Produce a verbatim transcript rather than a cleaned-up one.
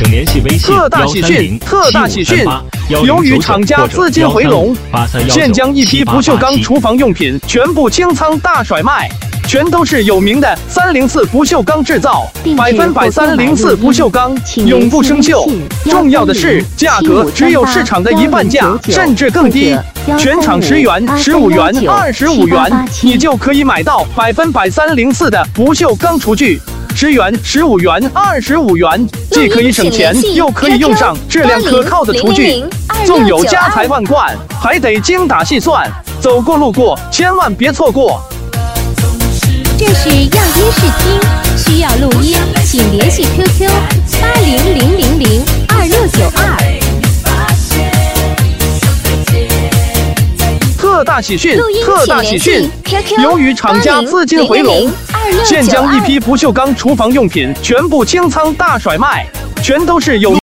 请联系微信特大喜讯！特大喜讯！由于厂家资金回笼，现将一批不锈钢厨房用品全部清仓大甩卖。 全都是有名的三零四不锈钢制造，百分百三零四不锈钢，永不生锈。重要的是，价格只有市场的一半价，甚至更低。全场十元、十五元、二十五元，你就可以买到百分百三零四的不锈钢厨具。 十元、十五元、二十五元，既可以省钱，又可以用上质量可靠的厨具，纵有家财万贯，还得精打细算。走过路过，千万别错过。 这是样音试听，需要录音，请联系 Q Q 八零零零零二六九二。 特大喜讯！特大喜讯！由于厂家资金回笼，现将一批不锈钢厨房用品全部清仓大甩卖，全都是有。